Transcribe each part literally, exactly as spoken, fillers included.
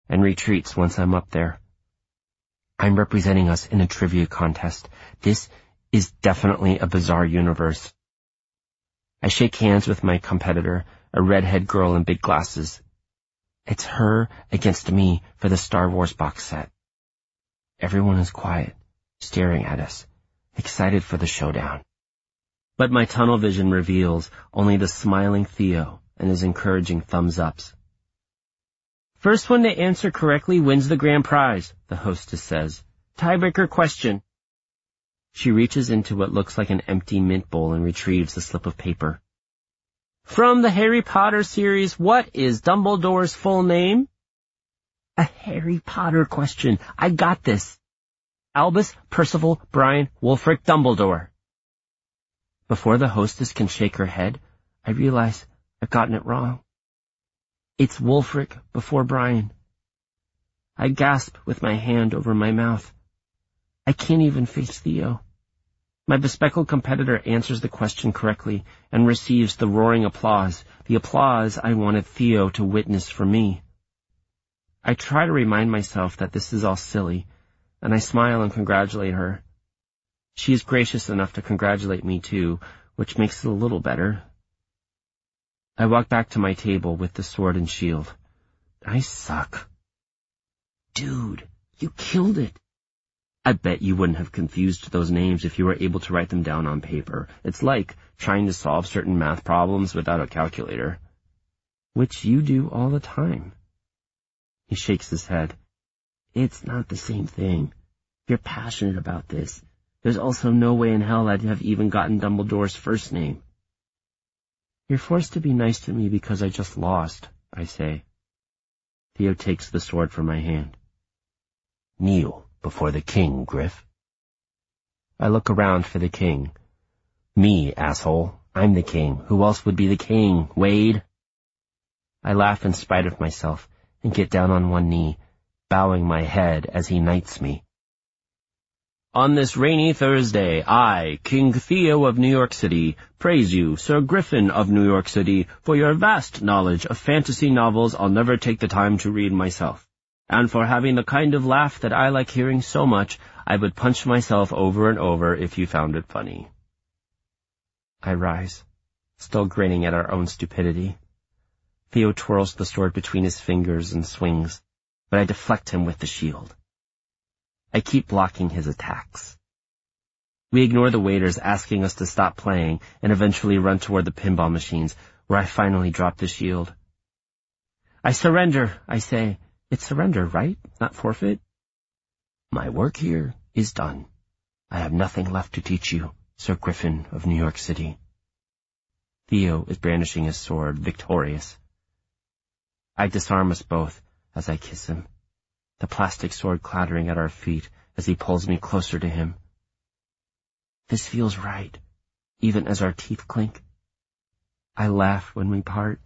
and retreats once I'm up there. I'm representing us in a trivia contest. This is definitely a bizarre universe. I shake hands with my competitor, a redhead girl in big glasses. It's her against me for the Star Wars box set. Everyone is quiet, staring at us, excited for the showdown. But my tunnel vision reveals only the smiling Theo and his encouraging thumbs-ups. First one to answer correctly wins the grand prize, the hostess says. Tiebreaker question. She reaches into what looks like an empty mint bowl and retrieves a slip of paper. From the Harry Potter series, what is Dumbledore's full name? A Harry Potter question. I got this. Albus Percival Brian Wulfric Dumbledore. Before the hostess can shake her head, I realize I've gotten it wrong. It's Wulfric before Brian. I gasp with my hand over my mouth. I can't even face Theo. My bespectacled competitor answers the question correctly and receives the roaring applause, the applause I wanted Theo to witness for me. I try to remind myself that this is all silly, and I smile and congratulate her. She is gracious enough to congratulate me too, which makes it a little better. I walk back to my table with the sword and shield. I suck. Dude, you killed it. I bet you wouldn't have confused those names if you were able to write them down on paper. It's like trying to solve certain math problems without a calculator. Which you do all the time. He shakes his head. It's not the same thing. You're passionate about this. There's also no way in hell I'd have even gotten Dumbledore's first name. You're forced to be nice to me because I just lost, I say. Theo takes the sword from my hand. Kneel before the king, Griff. I look around for the king. Me, asshole. I'm the king. Who else would be the king, Wade? I laugh in spite of myself and get down on one knee, bowing my head as he knights me. On this rainy Thursday, I, King Theo of New York City, praise you, Sir Griffin of New York City, for your vast knowledge of fantasy novels I'll never take the time to read myself, and for having the kind of laugh that I like hearing so much I would punch myself over and over if you found it funny. I rise, still grinning at our own stupidity. Theo twirls the sword between his fingers and swings, but I deflect him with the shield. I keep blocking his attacks. We ignore the waiters asking us to stop playing and eventually run toward the pinball machines, where I finally drop the shield. I surrender, I say. It's surrender, right? Not forfeit? My work here is done. I have nothing left to teach you, Sir Griffin of New York City. Theo is brandishing his sword, victorious. I disarm us both as I kiss him, the plastic sword clattering at our feet as he pulls me closer to him. This feels right, even as our teeth clink. I laugh when we part.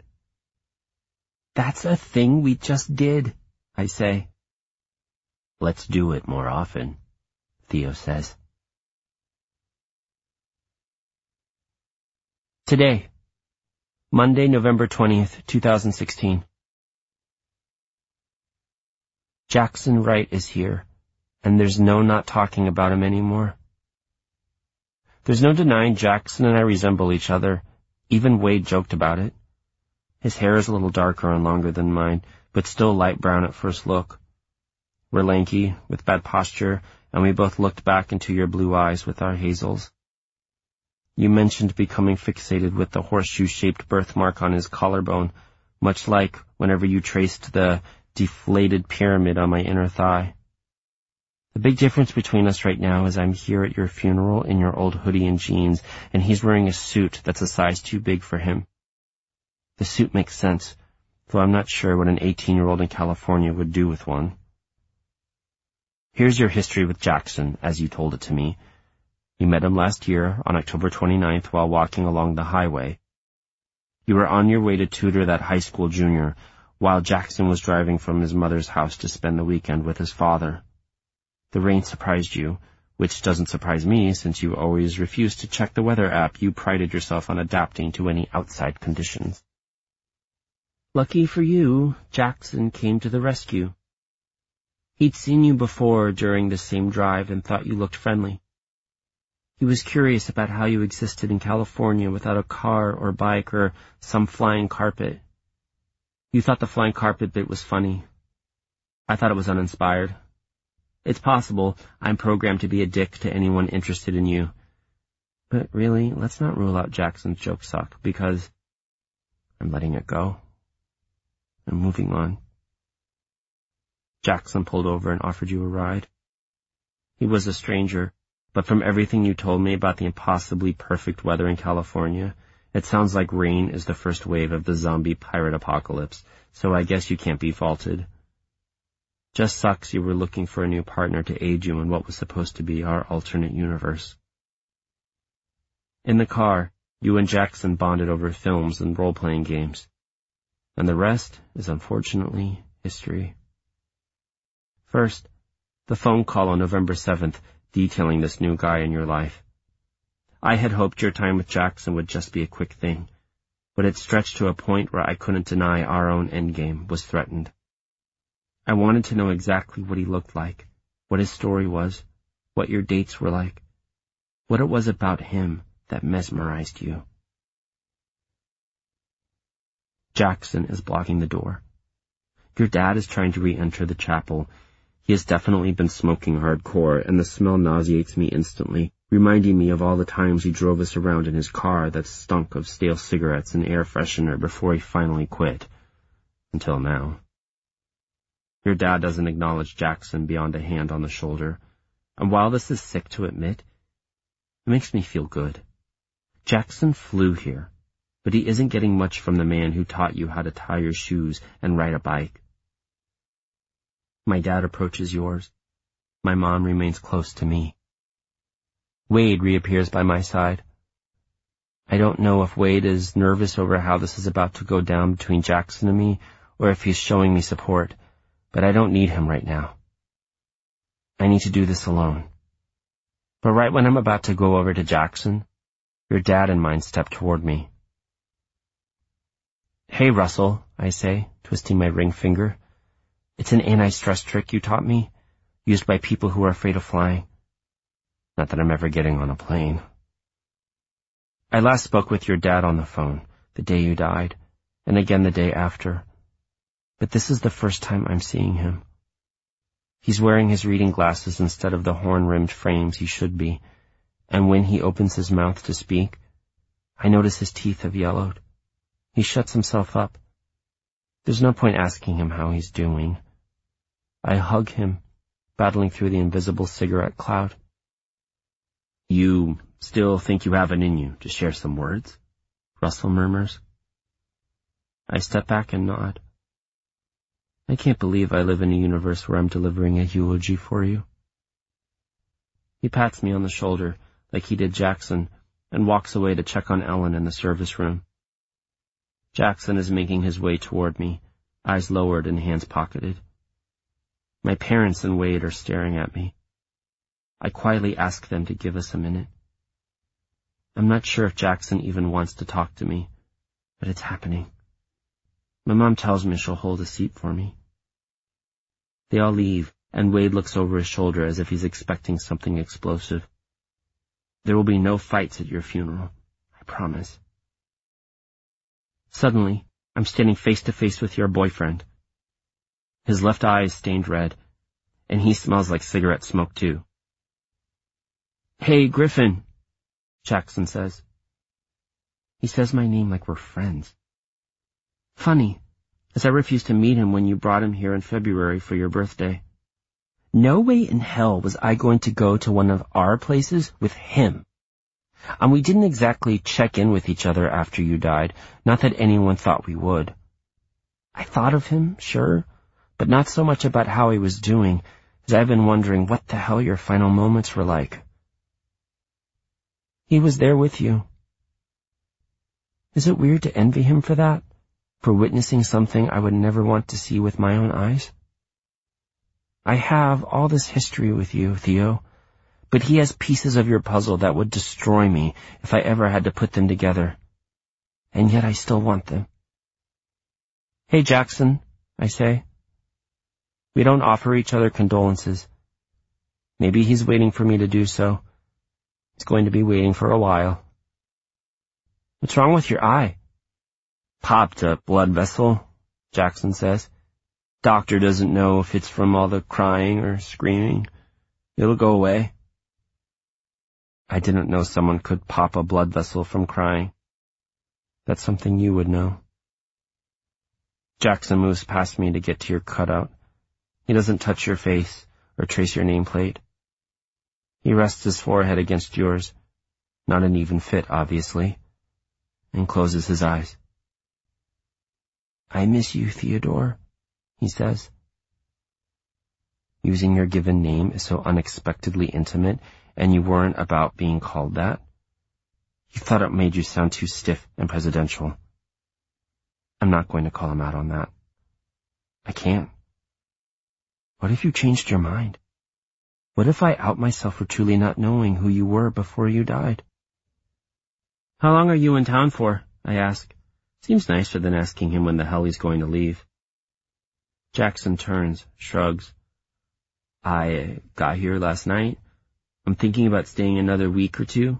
That's a thing we just did, I say. Let's do it more often, Theo says. Today, Monday, November twentieth, two thousand sixteen. Jackson Wright is here, and there's no not talking about him anymore. There's no denying Jackson and I resemble each other. Even Wade joked about it. His hair is a little darker and longer than mine, but still light brown at first look. We're lanky, with bad posture, and we both looked back into your blue eyes with our hazels. You mentioned becoming fixated with the horseshoe-shaped birthmark on his collarbone, much like whenever you traced the deflated pyramid on my inner thigh. The big difference between us right now is I'm here at your funeral in your old hoodie and jeans, and he's wearing a suit that's a size too big for him. The suit makes sense, though I'm not sure what an eighteen-year-old in California would do with one. Here's your history with Jackson, as you told it to me. You met him last year on October twenty-ninth while walking along the highway. You were on your way to tutor that high school junior, while Jackson was driving from his mother's house to spend the weekend with his father. The rain surprised you, which doesn't surprise me since you always refused to check the weather app you prided yourself on adapting to any outside conditions. Lucky for you, Jackson came to the rescue. He'd seen you before during the same drive and thought you looked friendly. He was curious about how you existed in California without a car or bike or some flying carpet. You thought the flying carpet bit was funny. I thought it was uninspired. It's possible I'm programmed to be a dick to anyone interested in you. But really, let's not rule out Jackson's jokes suck, because I'm letting it go. I'm moving on. Jackson pulled over and offered you a ride. He was a stranger, but from everything you told me about the impossibly perfect weather in California, it sounds like rain is the first wave of the zombie pirate apocalypse, so I guess you can't be faulted. Just sucks you were looking for a new partner to aid you in what was supposed to be our alternate universe. In the car, you and Jackson bonded over films and role-playing games. And the rest is unfortunately history. First, the phone call on November seventh detailing this new guy in your life. I had hoped your time with Jackson would just be a quick thing, but it stretched to a point where I couldn't deny our own endgame was threatened. I wanted to know exactly what he looked like, what his story was, what your dates were like, what it was about him that mesmerized you. Jackson is blocking the door. Your dad is trying to re-enter the chapel. He has definitely been smoking hardcore, and the smell nauseates me instantly, reminding me of all the times he drove us around in his car that stunk of stale cigarettes and air freshener before he finally quit. Until now. Your dad doesn't acknowledge Jackson beyond a hand on the shoulder, and while this is sick to admit, it makes me feel good. Jackson flew here, but he isn't getting much from the man who taught you how to tie your shoes and ride a bike. My dad approaches yours. My mom remains close to me. Wade reappears by my side. I don't know if Wade is nervous over how this is about to go down between Jackson and me, or if he's showing me support, but I don't need him right now. I need to do this alone. But right when I'm about to go over to Jackson, your dad and mine step toward me. Hey, Russell, I say, twisting my ring finger. It's an anti-stress trick you taught me, used by people who are afraid of flying. Not that I'm ever getting on a plane. I last spoke with your dad on the phone, the day you died, and again the day after. But this is the first time I'm seeing him. He's wearing his reading glasses instead of the horn-rimmed frames he should be, and when he opens his mouth to speak, I notice his teeth have yellowed. He shuts himself up. There's no point asking him how he's doing. I hug him, battling through the invisible cigarette cloud. You still think you have it in you to share some words? Russell murmurs. I step back and nod. I can't believe I live in a universe where I'm delivering a eulogy for you. He pats me on the shoulder, like he did Jackson, and walks away to check on Ellen in the service room. Jackson is making his way toward me, eyes lowered and hands pocketed. My parents and Wade are staring at me. I quietly ask them to give us a minute. I'm not sure if Jackson even wants to talk to me, but it's happening. My mom tells me she'll hold a seat for me. They all leave, and Wade looks over his shoulder as if he's expecting something explosive. There will be no fights at your funeral, I promise. Suddenly, I'm standing face to face with your boyfriend. His left eye is stained red, and he smells like cigarette smoke too. Hey, Griffin, Jackson says. He says my name like we're friends. Funny, as I refused to meet him when you brought him here in February for your birthday. No way in hell was I going to go to one of our places with him. And we didn't exactly check in with each other after you died, not that anyone thought we would. I thought of him, sure, but not so much about how he was doing, as I've been wondering what the hell your final moments were like. He was there with you. Is it weird to envy him for that? For witnessing something I would never want to see with my own eyes? I have all this history with you, Theo, but he has pieces of your puzzle that would destroy me if I ever had to put them together. And yet I still want them. Hey, Jackson, I say. We don't offer each other condolences. Maybe he's waiting for me to do so. He's going to be waiting for a while. What's wrong with your eye? Popped a blood vessel, Jackson says. Doctor doesn't know if it's from all the crying or screaming. It'll go away. I didn't know someone could pop a blood vessel from crying. That's something you would know. Jackson moves past me to get to your cutout. He doesn't touch your face or trace your nameplate. He rests his forehead against yours, not an even fit, obviously, and closes his eyes. I miss you, Theodore, he says. Using your given name is so unexpectedly intimate, and you weren't about being called that. You thought it made you sound too stiff and presidential. I'm not going to call him out on that. I can't. What if you changed your mind? What if I out myself for truly not knowing who you were before you died? How long are you in town for? I ask. Seems nicer than asking him when the hell he's going to leave. Jackson turns, shrugs. I got here last night. I'm thinking about staying another week or two.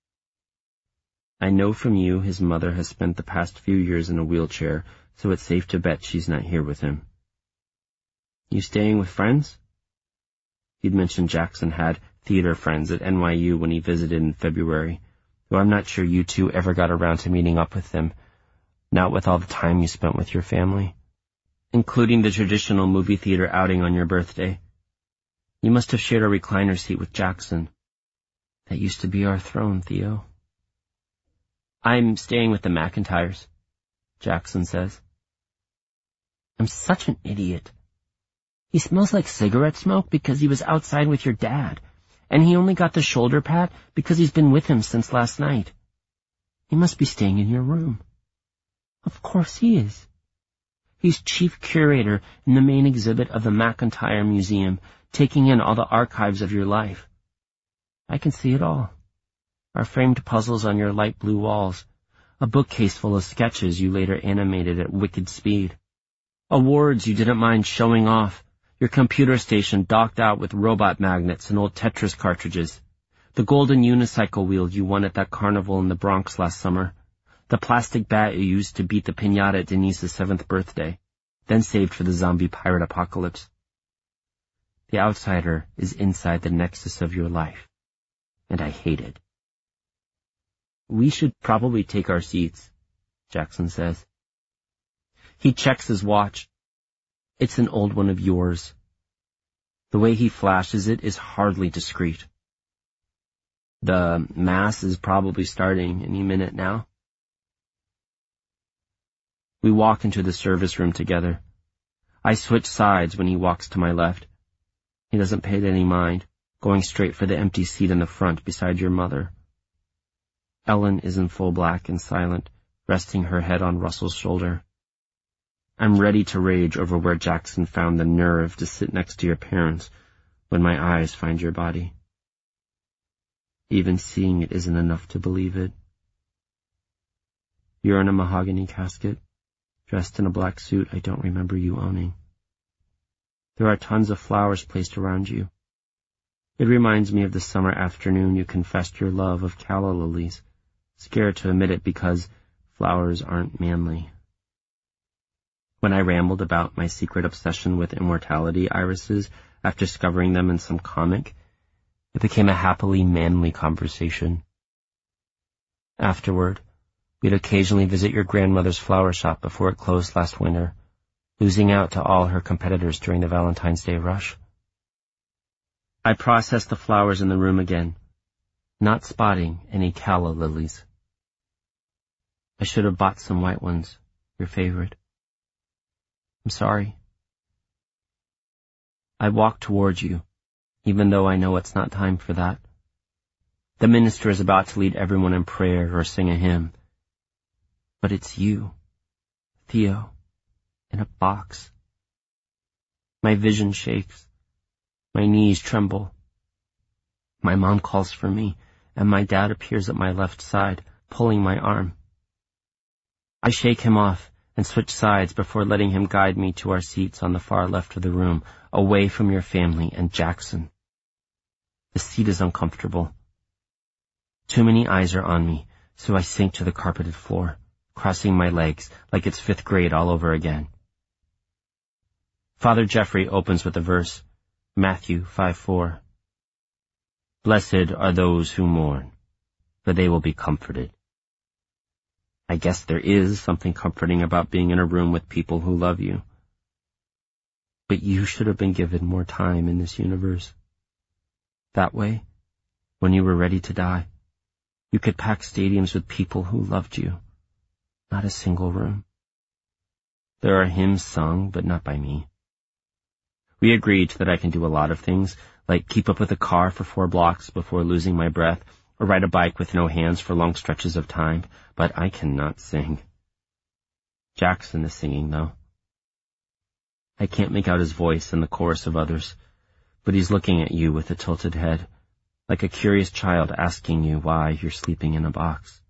I know from you his mother has spent the past few years in a wheelchair, so it's safe to bet she's not here with him. You staying with friends? He'd mentioned Jackson had theater friends at N Y U when he visited in February, though I'm not sure you two ever got around to meeting up with them, not with all the time you spent with your family, including the traditional movie theater outing on your birthday. You must have shared a recliner seat with Jackson. That used to be our throne, Theo. I'm staying with the McIntyres, Jackson says. I'm such an idiot. He smells like cigarette smoke because he was outside with your dad, and he only got the shoulder pat because he's been with him since last night. He must be staying in your room. Of course he is. He's chief curator in the main exhibit of the McIntyre Museum, taking in all the archives of your life. I can see it all. Our framed puzzles on your light blue walls, a bookcase full of sketches you later animated at wicked speed, awards you didn't mind showing off, your computer station docked out with robot magnets and old Tetris cartridges, the golden unicycle wheel you won at that carnival in the Bronx last summer, the plastic bat you used to beat the piñata at Denise's seventh birthday, then saved for the zombie pirate apocalypse. The outsider is inside the nexus of your life, and I hate it. We should probably take our seats, Jackson says. He checks his watch. It's an old one of yours. The way he flashes it is hardly discreet. The mass is probably starting any minute now. We walk into the service room together. I switch sides when he walks to my left. He doesn't pay it any mind, going straight for the empty seat in the front beside your mother. Ellen is in full black and silent, resting her head on Russell's shoulder. I'm ready to rage over where Jackson found the nerve to sit next to your parents when my eyes find your body. Even seeing it isn't enough to believe it. You're in a mahogany casket, dressed in a black suit I don't remember you owning. There are tons of flowers placed around you. It reminds me of the summer afternoon you confessed your love of calla lilies, scared to admit it because flowers aren't manly. When I rambled about my secret obsession with immortality irises after discovering them in some comic, it became a happily manly conversation. Afterward, we'd occasionally visit your grandmother's flower shop before it closed last winter, losing out to all her competitors during the Valentine's Day rush. I processed the flowers in the room again, not spotting any calla lilies. I should have bought some white ones, your favorite. I'm sorry. I walk towards you, even though I know it's not time for that. The minister is about to lead everyone in prayer or sing a hymn. But it's you, Theo, in a box. My vision shakes. My knees tremble. My mom calls for me, and my dad appears at my left side, pulling my arm. I shake him off and switch sides before letting him guide me to our seats on the far left of the room, away from your family and Jackson. The seat is uncomfortable. Too many eyes are on me, so I sink to the carpeted floor, crossing my legs like it's fifth grade all over again. Father Jeffrey opens with a verse, Matthew five four. Blessed are those who mourn, for they will be comforted. I guess there is something comforting about being in a room with people who love you. But you should have been given more time in this universe. That way, when you were ready to die, you could pack stadiums with people who loved you, not a single room. There are hymns sung, but not by me. We agreed that I can do a lot of things, like keep up with a car for four blocks before losing my breath, or ride a bike with no hands for long stretches of time, but I cannot sing. Jackson is singing, though. I can't make out his voice in the chorus of others, but he's looking at you with a tilted head, like a curious child asking you why you're sleeping in a box.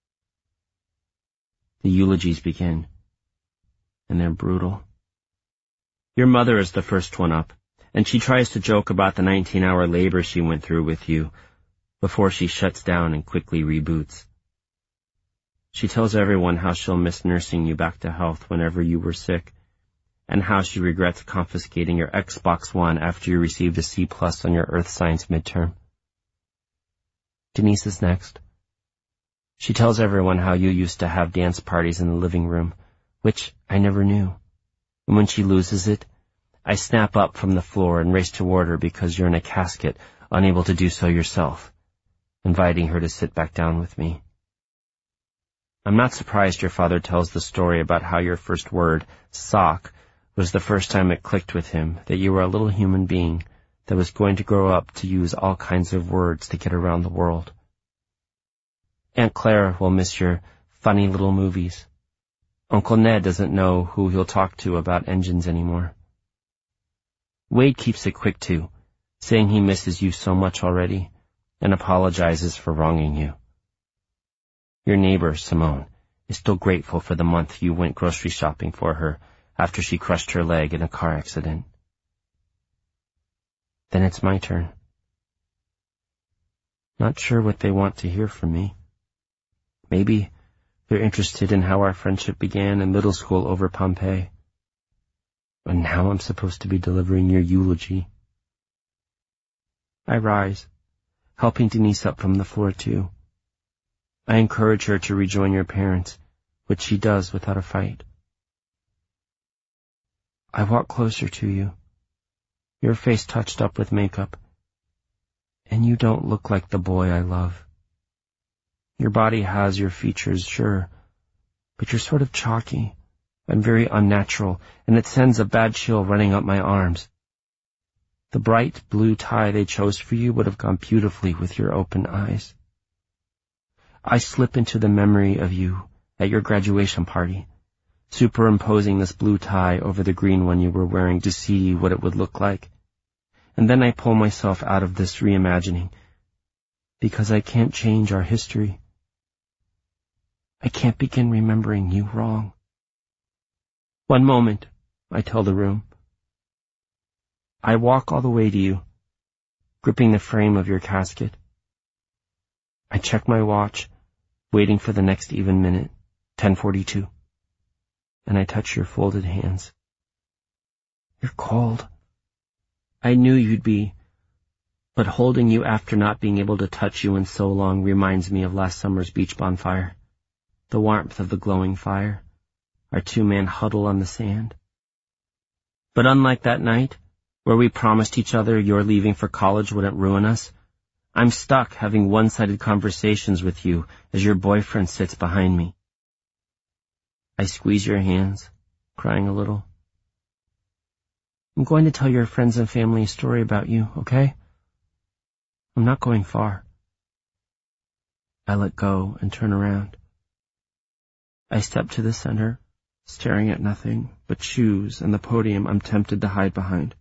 The eulogies begin, and they're brutal. Your mother is the first one up, and she tries to joke about the nineteen-hour labor she went through with you, before she shuts down and quickly reboots. She tells everyone how she'll miss nursing you back to health whenever you were sick, and how she regrets confiscating your Xbox One after you received a C plus on your earth science midterm. Denise is next. She tells everyone how you used to have dance parties in the living room, which I never knew. And when she loses it, I snap up from the floor and race toward her because you're in a casket, unable to do so yourself, inviting her to sit back down with me. I'm not surprised your father tells the story about how your first word, sock, was the first time it clicked with him that you were a little human being that was going to grow up to use all kinds of words to get around the world. Aunt Claire will miss your funny little movies. Uncle Ned doesn't know who he'll talk to about engines anymore. Wade keeps it quick too, saying he misses you so much already, and apologizes for wronging you. Your neighbor, Simone, is still grateful for the month you went grocery shopping for her after she crushed her leg in a car accident. Then it's my turn. Not sure what they want to hear from me. Maybe they're interested in how our friendship began in middle school over Pompeii. But now I'm supposed to be delivering your eulogy. I rise, helping Denise up from the floor too. I encourage her to rejoin your parents, which she does without a fight. I walk closer to you, your face touched up with makeup, and you don't look like the boy I love. Your body has your features, sure, but you're sort of chalky and very unnatural, and it sends a bad chill running up my arms. The bright blue tie they chose for you would have gone beautifully with your open eyes. I slip into the memory of you at your graduation party, superimposing this blue tie over the green one you were wearing to see what it would look like. And then I pull myself out of this reimagining, because I can't change our history. I can't begin remembering you wrong. One moment, I tell the room. I walk all the way to you, gripping the frame of your casket. I check my watch, waiting for the next even minute, ten forty-two, and I touch your folded hands. You're cold. I knew you'd be, but holding you after not being able to touch you in so long reminds me of last summer's beach bonfire, the warmth of the glowing fire, our two-man huddle on the sand. But unlike that night, where we promised each other your leaving for college wouldn't ruin us, I'm stuck having one-sided conversations with you as your boyfriend sits behind me. I squeeze your hands, crying a little. I'm going to tell your friends and family a story about you, okay? I'm not going far. I let go and turn around. I step to the center, staring at nothing but shoes and the podium I'm tempted to hide behind.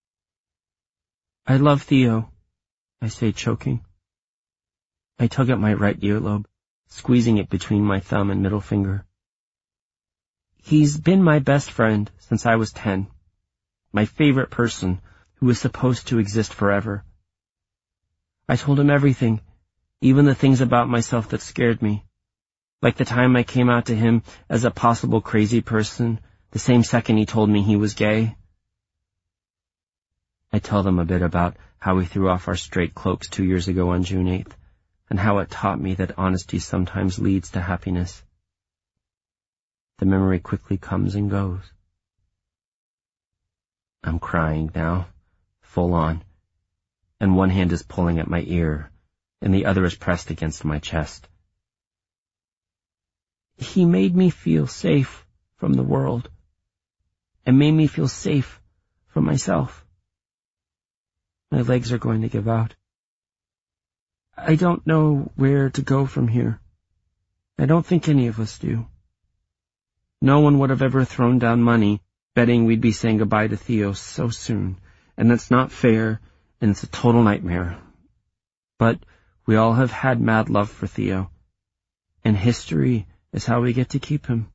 I love Theo, I say, choking. I tug at my right earlobe, squeezing it between my thumb and middle finger. He's been my best friend since I was ten. My favorite person who was supposed to exist forever. I told him everything, even the things about myself that scared me. Like the time I came out to him as a possible crazy person, the same second he told me he was gay. I tell them a bit about how we threw off our straight cloaks two years ago on June eighth, and how it taught me that honesty sometimes leads to happiness. The memory quickly comes and goes. I'm crying now, full on, and one hand is pulling at my ear, and the other is pressed against my chest. He made me feel safe from the world, and made me feel safe from myself. My legs are going to give out. I don't know where to go from here. I don't think any of us do. No one would have ever thrown down money betting we'd be saying goodbye to Theo so soon, and that's not fair, and it's a total nightmare. But we all have had mad love for Theo, and history is how we get to keep him.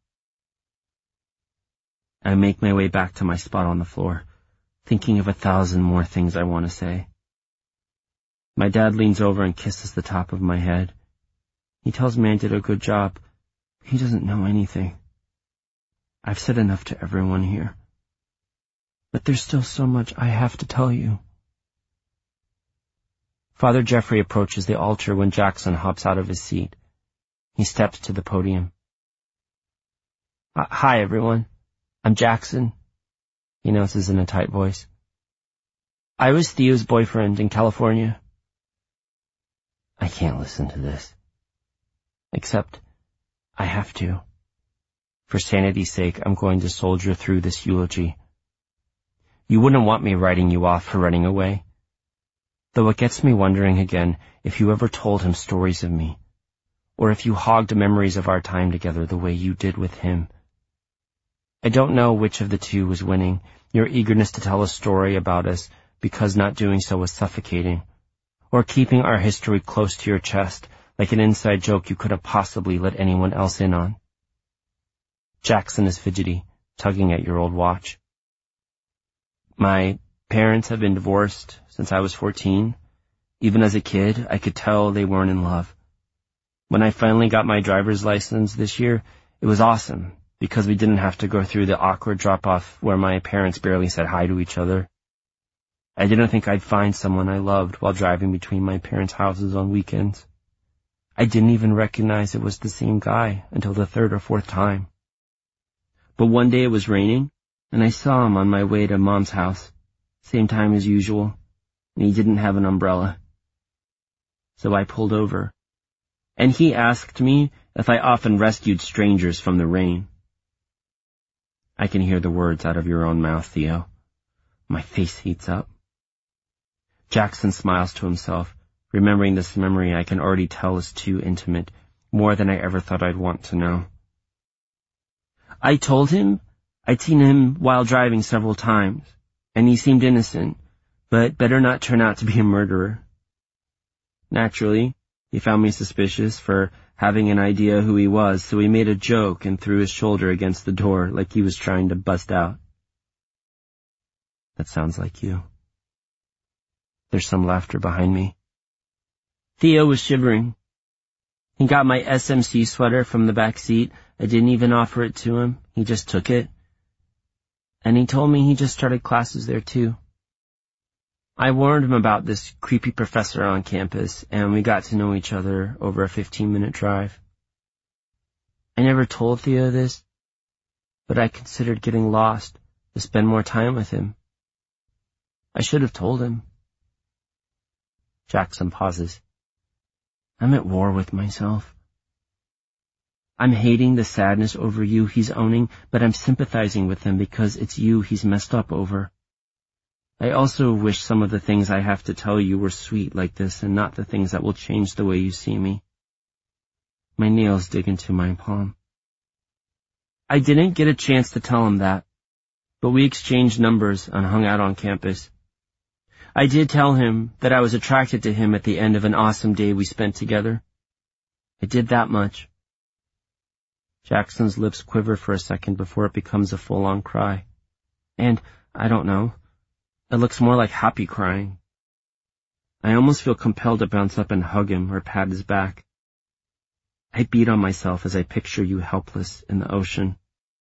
I make my way back to my spot on the floor, thinking of a thousand more things I want to say. My dad leans over and kisses the top of my head. He tells me I did a good job. He doesn't know anything. I've said enough to everyone here. But there's still so much I have to tell you. Father Jeffrey approaches the altar when Jackson hops out of his seat. He steps to the podium. Uh, hi, everyone. I'm Jackson, he announces in a tight voice. I was Theo's boyfriend in California. I can't listen to this. Except, I have to. For sanity's sake, I'm going to soldier through this eulogy. You wouldn't want me writing you off for running away. Though it gets me wondering again if you ever told him stories of me, or if you hogged memories of our time together the way you did with him. I don't know which of the two was winning, your eagerness to tell a story about us because not doing so was suffocating, or keeping our history close to your chest like an inside joke you couldn't possibly let anyone else in on. Jackson is fidgety, tugging at your old watch. My parents have been divorced since I was fourteen. Even as a kid, I could tell they weren't in love. When I finally got my driver's license this year, it was awesome, because we didn't have to go through the awkward drop-off where my parents barely said hi to each other. I didn't think I'd find someone I loved while driving between my parents' houses on weekends. I didn't even recognize it was the same guy until the third or fourth time. But one day it was raining, and I saw him on my way to Mom's house, same time as usual, and he didn't have an umbrella. So I pulled over, and he asked me if I often rescued strangers from the rain. I can hear the words out of your own mouth, Theo. My face heats up. Jackson smiles to himself, remembering this memory I can already tell is too intimate, more than I ever thought I'd want to know. I told him I'd seen him while driving several times, and he seemed innocent, but better not turn out to be a murderer. Naturally, he found me suspicious for having an idea who he was, so he made a joke and threw his shoulder against the door like he was trying to bust out. That sounds like you. There's some laughter behind me. Theo was shivering. He got my S M C sweater from the back seat. I didn't even offer it to him. He just took it. And he told me he just started classes there too. I warned him about this creepy professor on campus, and we got to know each other over a fifteen-minute drive. I never told Theo this, but I considered getting lost to spend more time with him. I should have told him. Jackson pauses. I'm at war with myself. I'm hating the sadness over you he's owning, but I'm sympathizing with him because it's you he's messed up over. I also wish some of the things I have to tell you were sweet like this and not the things that will change the way you see me. My nails dig into my palm. I didn't get a chance to tell him that, but we exchanged numbers and hung out on campus. I did tell him that I was attracted to him at the end of an awesome day we spent together. I did that much. Jackson's lips quiver for a second before it becomes a full-on cry. And, I don't know, it looks more like happy crying. I almost feel compelled to bounce up and hug him or pat his back. I beat on myself as I picture you helpless in the ocean.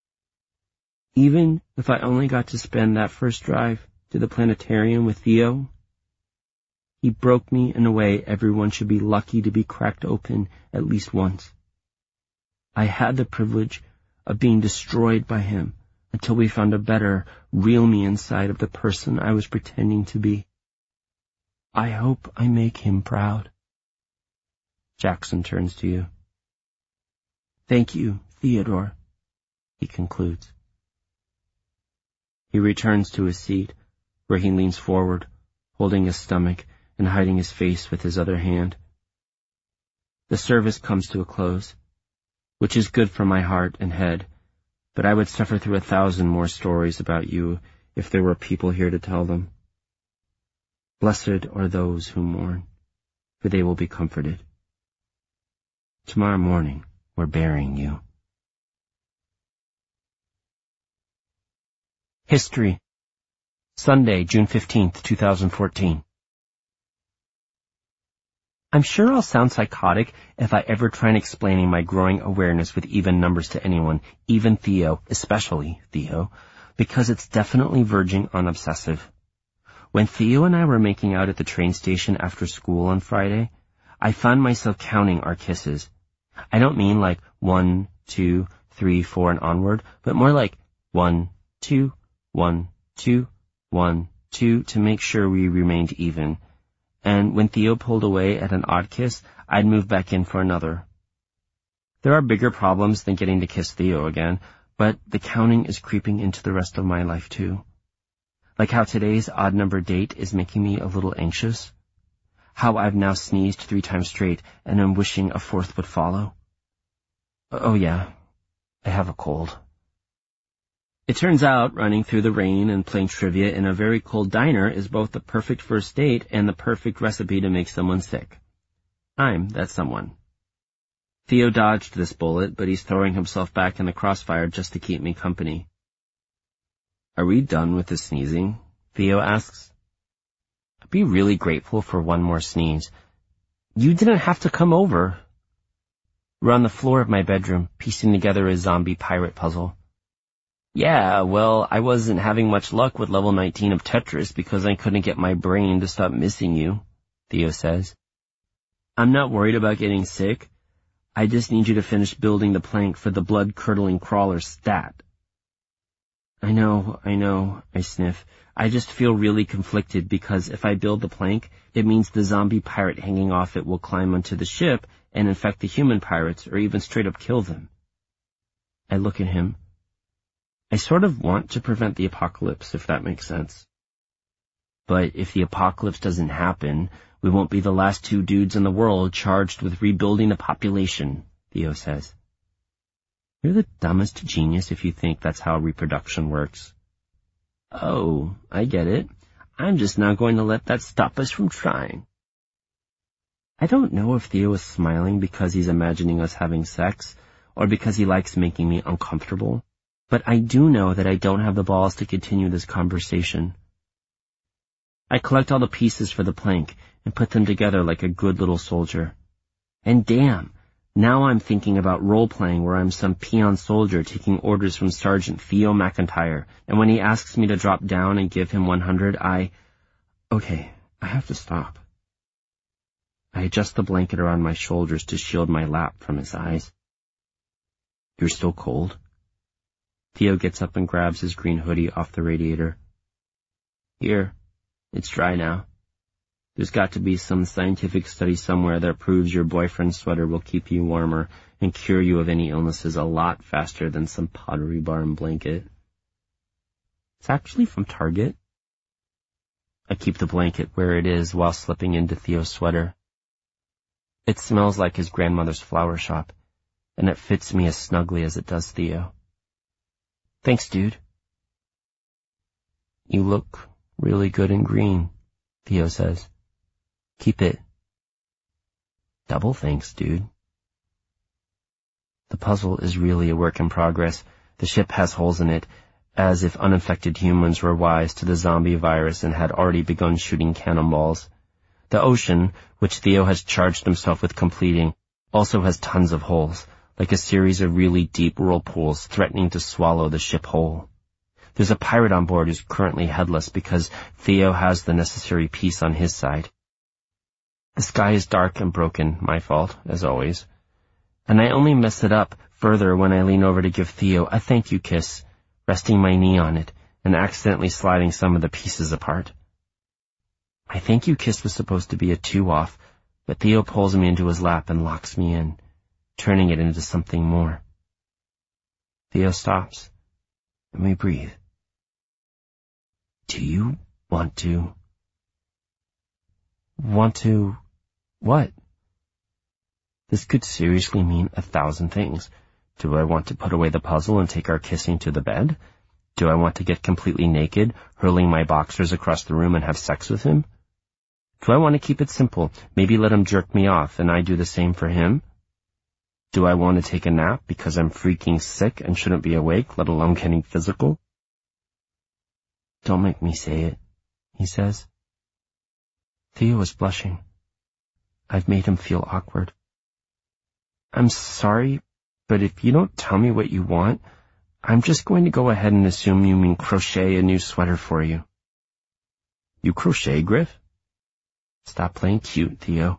Even if I only got to spend that first drive to the planetarium with Theo, he broke me in a way everyone should be lucky to be cracked open at least once. I had the privilege of being destroyed by him until we found a better, real me inside of the person I was pretending to be. I hope I make him proud. Jackson turns to you. Thank you, Theodore, he concludes. He returns to his seat, where he leans forward, holding his stomach and hiding his face with his other hand. The service comes to a close, which is good for my heart and head, but I would suffer through a thousand more stories about you if there were people here to tell them. Blessed are those who mourn, for they will be comforted. Tomorrow morning, we're burying you. History. Sunday, June fifteenth, two thousand fourteen. I'm sure I'll sound psychotic if I ever try and explaining my growing awareness with even numbers to anyone, even Theo, especially Theo, because it's definitely verging on obsessive. When Theo and I were making out at the train station after school on Friday, I found myself counting our kisses. I don't mean like one, two, three, four, and onward, but more like one, two, one, two, one, two, to make sure we remained even. And when Theo pulled away at an odd kiss, I'd move back in for another. There are bigger problems than getting to kiss Theo again, but the counting is creeping into the rest of my life too. Like how today's odd-number date is making me a little anxious. How I've now sneezed three times straight and am wishing a fourth would follow. Oh yeah, I have a cold. It turns out running through the rain and playing trivia in a very cold diner is both the perfect first date and the perfect recipe to make someone sick. I'm that someone. Theo dodged this bullet, but he's throwing himself back in the crossfire just to keep me company. Are we done with the sneezing? Theo asks. I'd be really grateful for one more sneeze. You didn't have to come over. We're on the floor of my bedroom, piecing together a zombie pirate puzzle. Yeah, well, I wasn't having much luck with level nineteen of Tetris because I couldn't get my brain to stop missing you, Theo says. I'm not worried about getting sick. I just need you to finish building the plank for the blood-curdling crawler stat. I know, I know, I sniff. I just feel really conflicted because if I build the plank, it means the zombie pirate hanging off it will climb onto the ship and infect the human pirates or even straight up kill them. I look at him. I sort of want to prevent the apocalypse, if that makes sense. But if the apocalypse doesn't happen, we won't be the last two dudes in the world charged with rebuilding a population, Theo says. You're the dumbest genius if you think that's how reproduction works. Oh, I get it. I'm just not going to let that stop us from trying. I don't know if Theo is smiling because he's imagining us having sex, or because he likes making me uncomfortable. But I do know that I don't have the balls to continue this conversation. I collect all the pieces for the plank and put them together like a good little soldier. And damn, now I'm thinking about role-playing where I'm some peon soldier taking orders from Sergeant Theo McIntyre, and when he asks me to drop down and give him one hundred, I... Okay, I have to stop. I adjust the blanket around my shoulders to shield my lap from his eyes. You're still cold? Theo gets up and grabs his green hoodie off the radiator. Here, it's dry now. There's got to be some scientific study somewhere that proves your boyfriend's sweater will keep you warmer and cure you of any illnesses a lot faster than some Pottery Barn blanket. It's actually from Target. I keep the blanket where it is while slipping into Theo's sweater. It smells like his grandmother's flower shop, and it fits me as snugly as it does Theo. Thanks, dude. You look really good in green, Theo says. Keep it. Double thanks, dude. The puzzle is really a work in progress. The ship has holes in it, as if uninfected humans were wise to the zombie virus and had already begun shooting cannonballs. The ocean, which Theo has charged himself with completing, also has tons of holes, like a series of really deep whirlpools threatening to swallow the ship whole. There's a pirate on board who's currently headless because Theo has the necessary peace on his side. The sky is dark and broken, my fault, as always. And I only mess it up further when I lean over to give Theo a thank you kiss, resting my knee on it and accidentally sliding some of the pieces apart. My thank you kiss was supposed to be a two-off, but Theo pulls me into his lap and locks me in, turning it into something more. Theo stops, and we breathe. Do you want to... Want to... what? This could seriously mean a thousand things. Do I want to put away the puzzle and take our kissing to the bed? Do I want to get completely naked, hurling my boxers across the room and have sex with him? Do I want to keep it simple, maybe let him jerk me off and I do the same for him? Do I want to take a nap because I'm freaking sick and shouldn't be awake, let alone getting physical? Don't make me say it, he says. Theo is blushing. I've made him feel awkward. I'm sorry, but if you don't tell me what you want, I'm just going to go ahead and assume you mean crochet a new sweater for you. You crochet, Griff? Stop playing cute, Theo.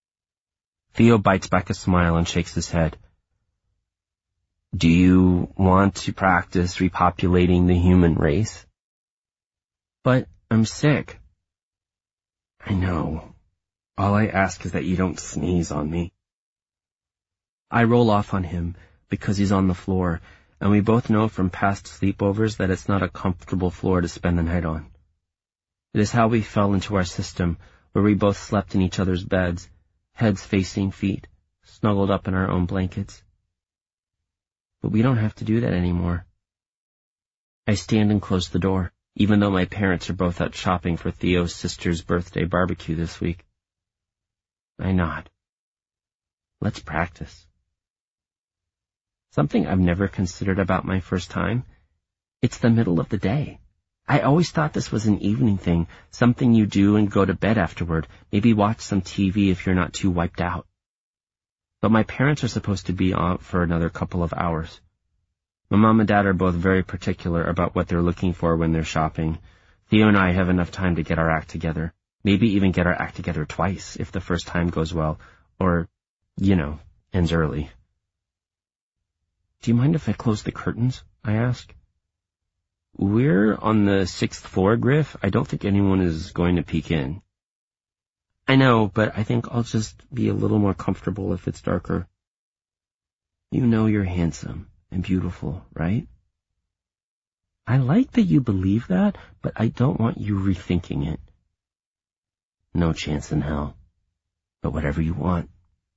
Theo bites back a smile and shakes his head. Do you want to practice repopulating the human race? But I'm sick. I know. All I ask is that you don't sneeze on me. I roll off on him because he's on the floor, and we both know from past sleepovers that it's not a comfortable floor to spend the night on. It is how we fell into our system, where we both slept in each other's beds, heads facing feet, snuggled up in our own blankets. But we don't have to do that anymore. I stand and close the door, even though my parents are both out shopping for Theo's sister's birthday barbecue this week. I nod. Let's practice. Something I've never considered about my first time, it's the middle of the day. I always thought this was an evening thing, something you do and go to bed afterward, maybe watch some T V if you're not too wiped out. But my parents are supposed to be out for another couple of hours. My mom and dad are both very particular about what they're looking for when they're shopping. Theo and I have enough time to get our act together, maybe even get our act together twice if the first time goes well, or, you know, ends early. Do you mind if I close the curtains? I ask. We're on the sixth floor, Griff. I don't think anyone is going to peek in. I know, but I think I'll just be a little more comfortable if it's darker. You know you're handsome and beautiful, right? I like that you believe that, but I don't want you rethinking it. No chance in hell. But whatever you want.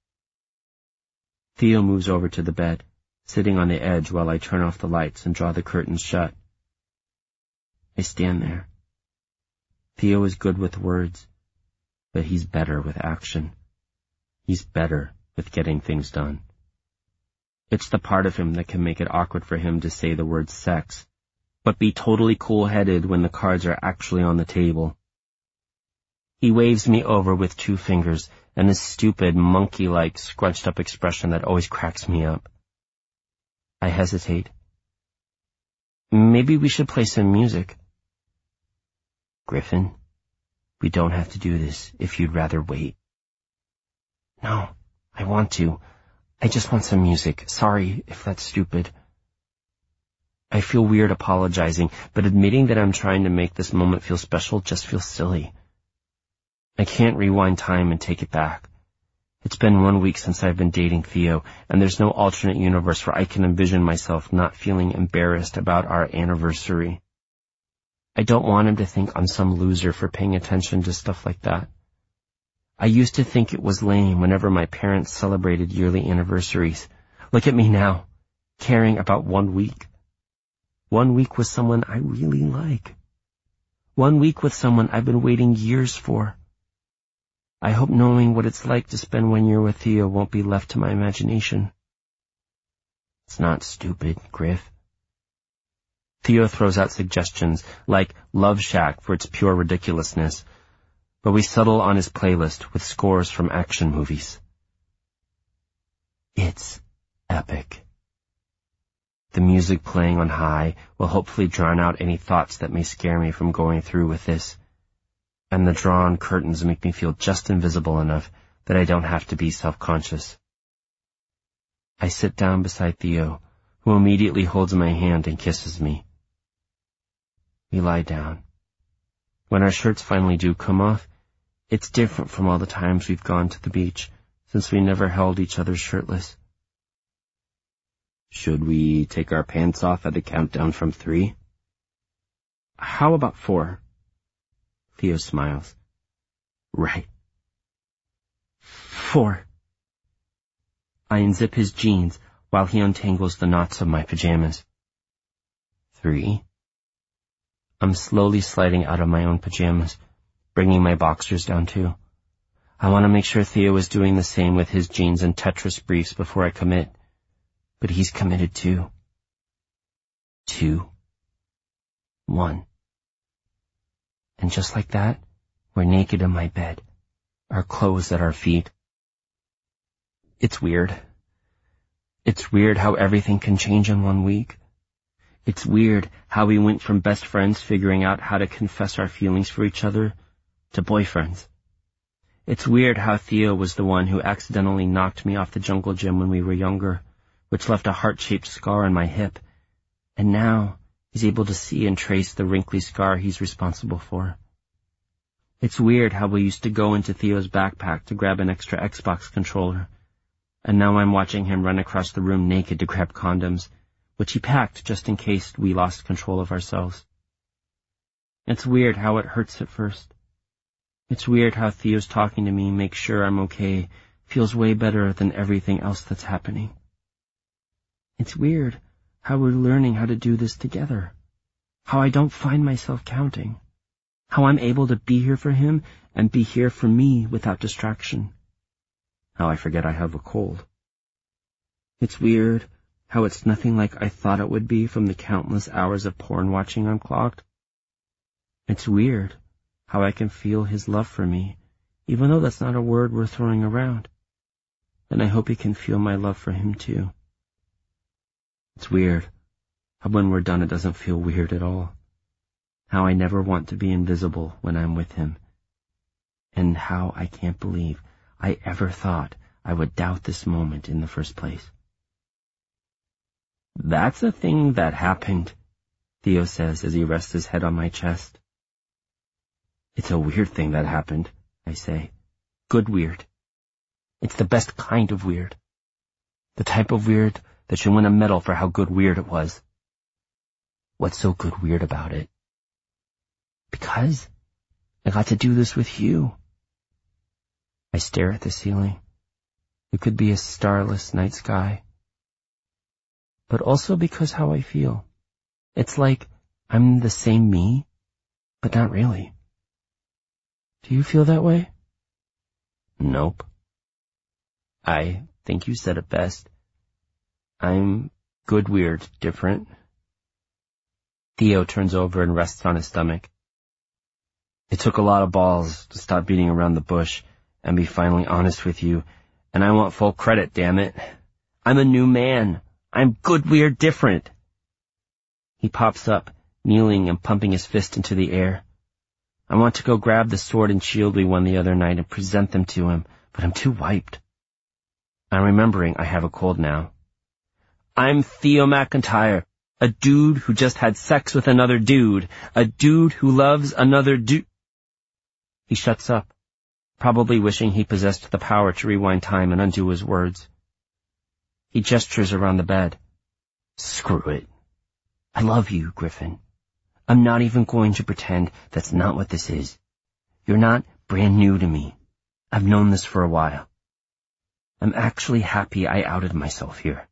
Theo moves over to the bed, sitting on the edge while I turn off the lights and draw the curtains shut. I stand there. Theo is good with words, but he's better with action. He's better with getting things done. It's the part of him that can make it awkward for him to say the word sex, but be totally cool-headed when the cards are actually on the table. He waves me over with two fingers and a stupid, monkey-like, scrunched-up expression that always cracks me up. I hesitate. Maybe we should play some music. Griffin, we don't have to do this if you'd rather wait. No, I want to. I just want some music. Sorry if that's stupid. I feel weird apologizing, but admitting that I'm trying to make this moment feel special just feels silly. I can't rewind time and take it back. It's been one week since I've been dating Theo, and there's no alternate universe where I can envision myself not feeling embarrassed about our anniversary. I don't want him to think I'm some loser for paying attention to stuff like that. I used to think it was lame whenever my parents celebrated yearly anniversaries. Look at me now, caring about one week. One week with someone I really like. One week with someone I've been waiting years for. I hope knowing what it's like to spend one year with Theo won't be left to my imagination. It's not stupid, Griff. Theo throws out suggestions like Love Shack for its pure ridiculousness, but we settle on his playlist with scores from action movies. It's epic. The music playing on high will hopefully drown out any thoughts that may scare me from going through with this, and the drawn curtains make me feel just invisible enough that I don't have to be self-conscious. I sit down beside Theo, who immediately holds my hand and kisses me. We lie down. When our shirts finally do come off, it's different from all the times we've gone to the beach, since we never held each other shirtless. Should we take our pants off at a countdown from three? How about four? Theo smiles. Right. Four. I unzip his jeans while he untangles the knots of my pajamas. Three. I'm slowly sliding out of my own pajamas, bringing my boxers down too. I want to make sure Theo is doing the same with his jeans and Tetris briefs before I commit. But he's committed too. Two. One. And just like that, we're naked in my bed, our clothes at our feet. It's weird. It's weird how everything can change in one week. It's weird how we went from best friends figuring out how to confess our feelings for each other to boyfriends. It's weird how Theo was the one who accidentally knocked me off the jungle gym when we were younger, which left a heart-shaped scar on my hip, and now he's able to see and trace the wrinkly scar he's responsible for. It's weird how we used to go into Theo's backpack to grab an extra Xbox controller, and now I'm watching him run across the room naked to grab condoms, which he packed just in case we lost control of ourselves. It's weird how it hurts at first. It's weird how Theo's talking to me makes sure I'm okay feels way better than everything else that's happening. It's weird how we're learning how to do this together, how I don't find myself counting, how I'm able to be here for him and be here for me without distraction, how I forget I have a cold. It's weird how it's nothing like I thought it would be from the countless hours of porn watching unclogged. It's weird how I can feel his love for me, even though that's not a word we're throwing around, and I hope he can feel my love for him too. It's weird how when we're done it doesn't feel weird at all, how I never want to be invisible when I'm with him, and how I can't believe I ever thought I would doubt this moment in the first place. That's a thing that happened, Theo says as he rests his head on my chest. It's a weird thing that happened, I say. Good weird. It's the best kind of weird. The type of weird that should win a medal for how good weird it was. What's so good weird about it? Because I got to do this with you. I stare at the ceiling. It could be a starless night sky. But also because how I feel. It's like I'm the same me, but not really. Do you feel that way? Nope. I think you said it best. I'm good weird different. Theo turns over and rests on his stomach. It took a lot of balls to stop beating around the bush and be finally honest with you, and I want full credit, damn it. I'm a new man. I'm good weird different. He pops up, kneeling and pumping his fist into the air. I want to go grab the sword and shield we won the other night and present them to him, but I'm too wiped. I'm remembering I have a cold now. I'm Theo McIntyre, a dude who just had sex with another dude, a dude who loves another dude. He shuts up, probably wishing he possessed the power to rewind time and undo his words. He gestures around the bed. Screw it. I love you, Griffin. I'm not even going to pretend that's not what this is. You're not brand new to me. I've known this for a while. I'm actually happy I outed myself here.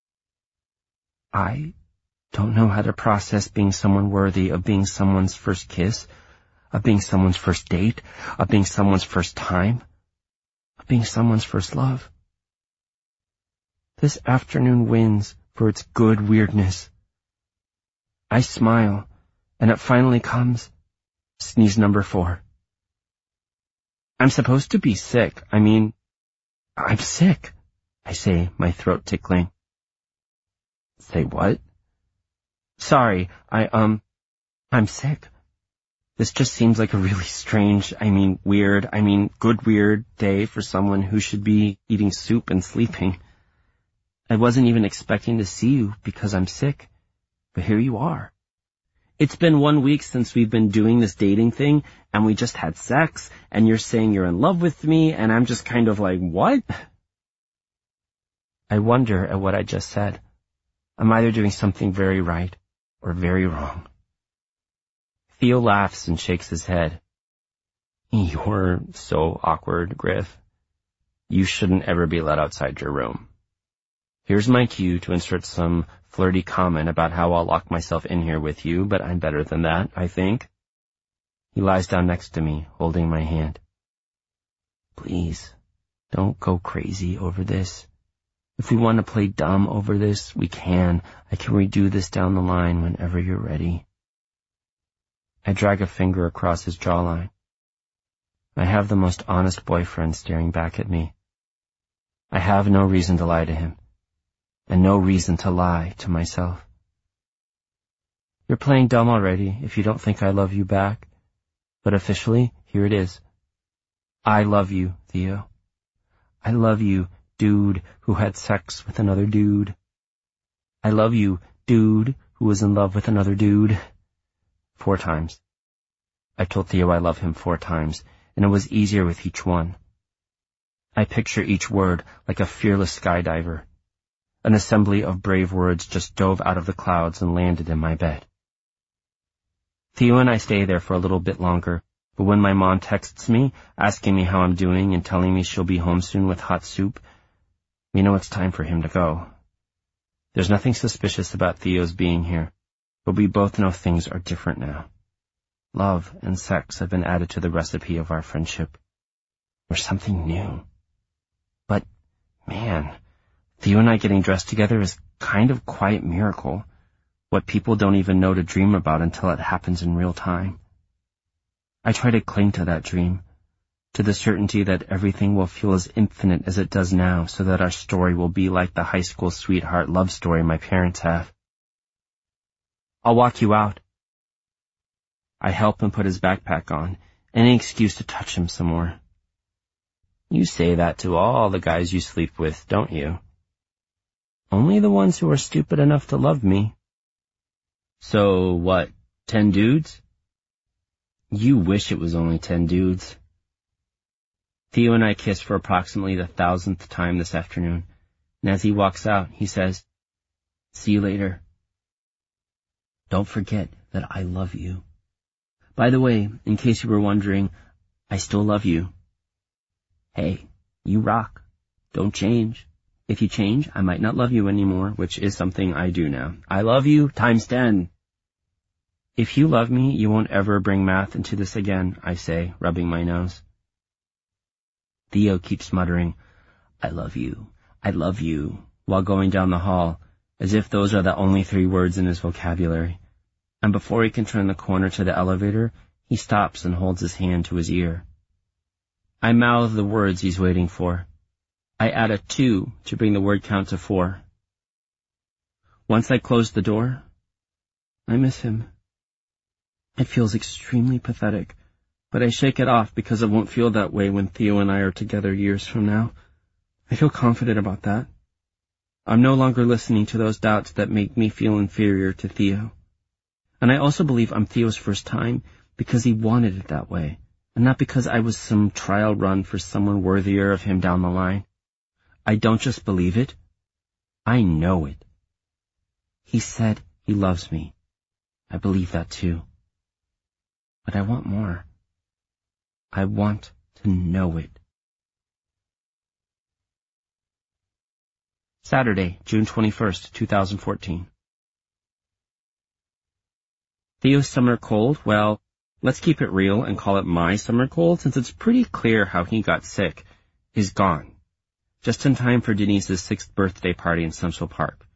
I don't know how to process being someone worthy of being someone's first kiss, of being someone's first date, of being someone's first time, of being someone's first love. This afternoon winds for its good weirdness. I smile, and it finally comes. Sneeze number four. I'm supposed to be sick. I mean, I'm sick, I say, my throat tickling. Say what? Sorry, I, um, I'm sick. This just seems like a really strange, I mean weird, I mean good weird day for someone who should be eating soup and sleeping. I wasn't even expecting to see you because I'm sick, but here you are. It's been one week since we've been doing this dating thing, and we just had sex, and you're saying you're in love with me, and I'm just kind of like, what? I wonder at what I just said. I'm either doing something very right or very wrong. Theo laughs and shakes his head. You're so awkward, Griff. You shouldn't ever be let outside your room. Here's my cue to insert some flirty comment about how I'll lock myself in here with you, but I'm better than that, I think. He lies down next to me, holding my hand. Please, don't go crazy over this. If we want to play dumb over this, we can. I can redo this down the line whenever you're ready. I drag a finger across his jawline. I have the most honest boyfriend staring back at me. I have no reason to lie to him, and no reason to lie to myself. You're playing dumb already if you don't think I love you back, but officially, here it is. I love you, Theo. I love you, dude who had sex with another dude. I love you, dude who was in love with another dude. Four times. I told Theo I love him four times, and it was easier with each one. I picture each word like a fearless skydiver. An assembly of brave words just dove out of the clouds and landed in my bed. Theo and I stay there for a little bit longer, but when my mom texts me, asking me how I'm doing and telling me she'll be home soon with hot soup, we know it's time for him to go. There's nothing suspicious about Theo's being here, but we both know things are different now. Love and sex have been added to the recipe of our friendship. We're something new. But, man, Theo and I getting dressed together is kind of quite a miracle. What people don't even know to dream about until it happens in real time. I try to cling to that dream, to the certainty that everything will feel as infinite as it does now, so that our story will be like the high school sweetheart love story my parents have. I'll walk you out. I help him put his backpack on, any excuse to touch him some more. You say that to all the guys you sleep with, don't you? Only the ones who are stupid enough to love me. So, what, ten dudes? You wish it was only ten dudes. Theo and I kiss for approximately the thousandth time this afternoon, and as he walks out, he says, "See you later. Don't forget that I love you. By the way, in case you were wondering, I still love you. Hey, you rock. Don't change. If you change, I might not love you anymore, which is something I do now. I love you times ten. If you love me, you won't ever bring math into this again," I say, rubbing my nose. Theo keeps muttering, "I love you, I love you," while going down the hall, as if those are the only three words in his vocabulary. And before he can turn the corner to the elevator, he stops and holds his hand to his ear. I mouth the words he's waiting for. I add a two to bring the word count to four. Once I close the door, I miss him. It feels extremely pathetic, but I shake it off because it won't feel that way when Theo and I are together years from now. I feel confident about that. I'm no longer listening to those doubts that make me feel inferior to Theo. And I also believe I'm Theo's first time because he wanted it that way, and not because I was some trial run for someone worthier of him down the line. I don't just believe it, I know it. He said he loves me. I believe that too. But I want more. I want to know it. Saturday, June twenty-first, two thousand fourteen. Theo's summer cold, well, let's keep it real and call it my summer cold, since it's pretty clear how he got sick, is gone. Just in time for Denise's sixth birthday party in Central Park.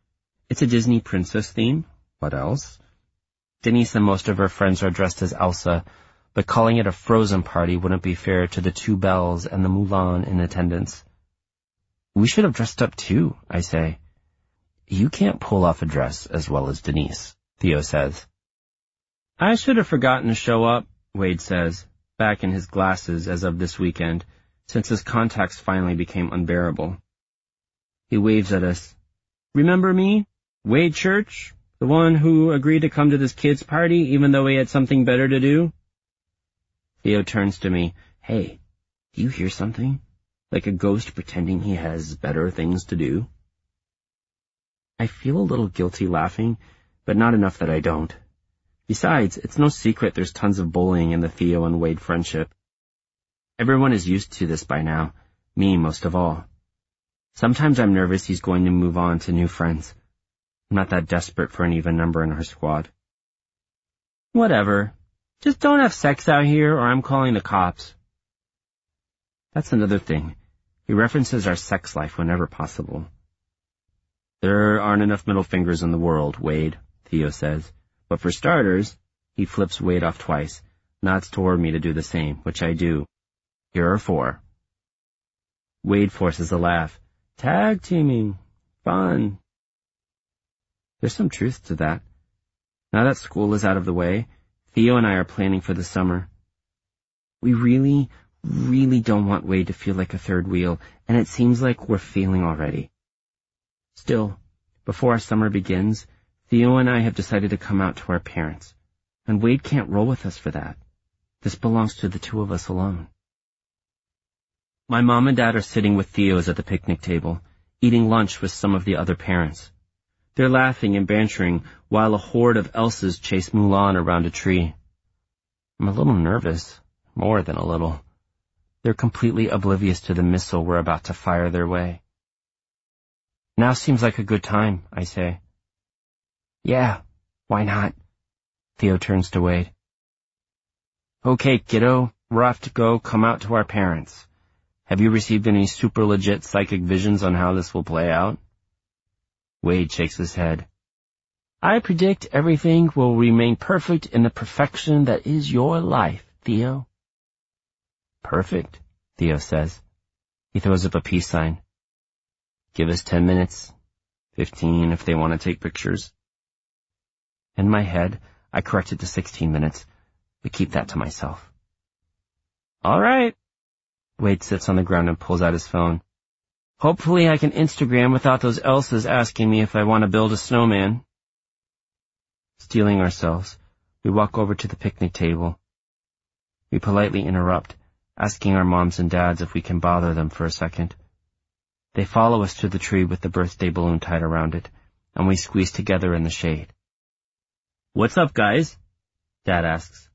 It's a Disney princess theme. What else? Denise and most of her friends are dressed as Elsa, but calling it a Frozen party wouldn't be fair to the two Bells and the Mulan in attendance. We should have dressed up too, I say. You can't pull off a dress as well as Denise, Theo says. I should have forgotten to show up, Wade says, back in his glasses as of this weekend, since his contacts finally became unbearable. He waves at us. Remember me? Wade Church? The one who agreed to come to this kid's party even though he had something better to do? Theo turns to me. Hey, do you hear something? Like a ghost pretending he has better things to do? I feel a little guilty laughing, but not enough that I don't. Besides, it's no secret there's tons of bullying in the Theo and Wade friendship. Everyone is used to this by now, me most of all. Sometimes I'm nervous he's going to move on to new friends. I'm not that desperate for an even number in our squad. Whatever. Just don't have sex out here or I'm calling the cops. That's another thing. He references our sex life whenever possible. There aren't enough middle fingers in the world, Wade, Theo says. But for starters, he flips Wade off twice, nods toward me to do the same, which I do. Here are four. Wade forces a laugh. Tag teaming. Fun. There's some truth to that. Now that school is out of the way, Theo and I are planning for the summer. We really, really don't want Wade to feel like a third wheel, and it seems like we're failing already. Still, before our summer begins, Theo and I have decided to come out to our parents, and Wade can't roll with us for that. This belongs to the two of us alone. My mom and dad are sitting with Theo's at the picnic table, eating lunch with some of the other parents. They're laughing and bantering while a horde of Elsas chase Mulan around a tree. I'm a little nervous, more than a little. They're completely oblivious to the missile we're about to fire their way. Now seems like a good time, I say. Yeah, why not? Theo turns to Wade. Okay, kiddo, we're off to go come out to our parents. Have you received any super legit psychic visions on how this will play out? Wade shakes his head. I predict everything will remain perfect in the perfection that is your life, Theo. Perfect, Theo says. He throws up a peace sign. Give us ten minutes, fifteen if they want to take pictures. In my head, I correct it to sixteen minutes, but keep that to myself. All right. Wade sits on the ground and pulls out his phone. Hopefully I can Instagram without those Elsas asking me if I want to build a snowman. Steeling ourselves, we walk over to the picnic table. We politely interrupt, asking our moms and dads if we can bother them for a second. They follow us to the tree with the birthday balloon tied around it, and we squeeze together in the shade. What's up, guys? Dad asks.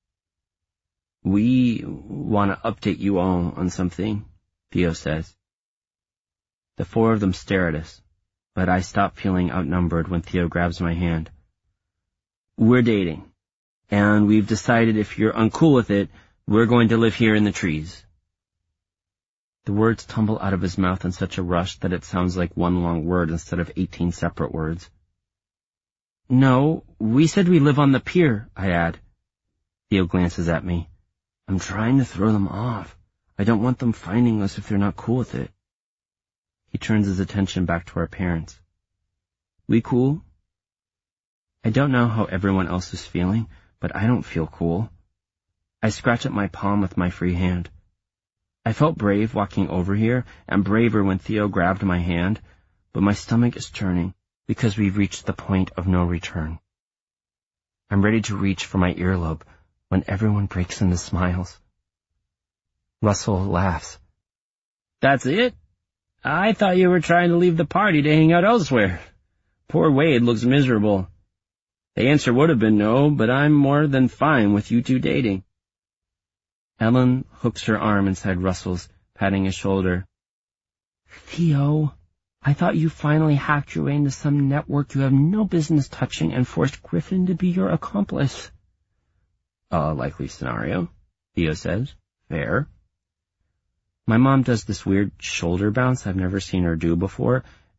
We want to update you all on something, Theo says. The four of them stare at us, but I stop feeling outnumbered when Theo grabs my hand. We're dating, and we've decided if you're uncool with it, we're going to live here in the trees. The words tumble out of his mouth in such a rush that it sounds like one long word instead of eighteen separate words. No, we said we live on the pier, I add. Theo glances at me. I'm trying to throw them off. I don't want them finding us if they're not cool with it. He turns his attention back to our parents. We cool? I don't know how everyone else is feeling, but I don't feel cool. I scratch at my palm with my free hand. I felt brave walking over here, and braver when Theo grabbed my hand, but my stomach is turning because we've reached the point of no return. I'm ready to reach for my earlobe when everyone breaks into smiles. Russell laughs. That's it? I thought you were trying to leave the party to hang out elsewhere. Poor Wade looks miserable. The answer would have been no, but I'm more than fine with you two dating. Ellen hooks her arm inside Russell's, patting his shoulder. Theo, I thought you finally hacked your way into some network you have no business touching and forced Griffin to be your accomplice. A likely scenario, Theo says. Fair. My mom does this weird shoulder bounce I've never seen her do before,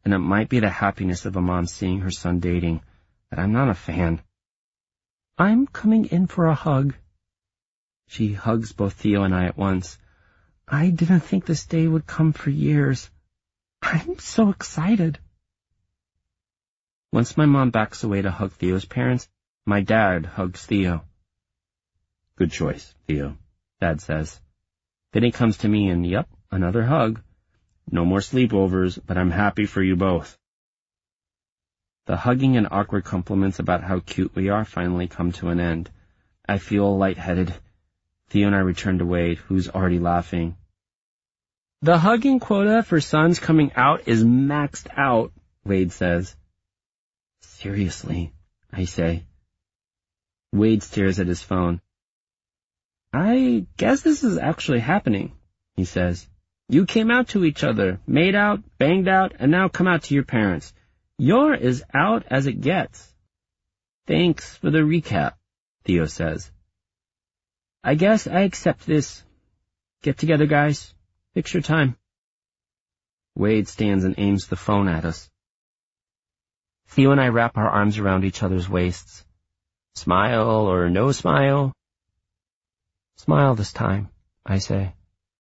and it might be the happiness of a mom seeing her son dating, but I'm not a fan. I'm coming in for a hug. She hugs both Theo and I at once. I didn't think this day would come for years. I'm so excited. Once my mom backs away to hug Theo's parents, my dad hugs Theo. Good choice, Theo, Dad says. Then he comes to me and, yep, another hug. No more sleepovers, but I'm happy for you both. The hugging and awkward compliments about how cute we are finally come to an end. I feel lightheaded. Theo and I return to Wade, who's already laughing. The hugging quota for sons coming out is maxed out, Wade says. Seriously, I say. Wade stares at his phone. I guess this is actually happening, he says. You came out to each other, made out, banged out, and now come out to your parents. You're as out as it gets. Thanks for the recap, Theo says. I guess I accept this. Get together, guys. Fix your time. Wade stands and aims the phone at us. Theo and I wrap our arms around each other's waists. Smile or no smile? Smile this time, I say.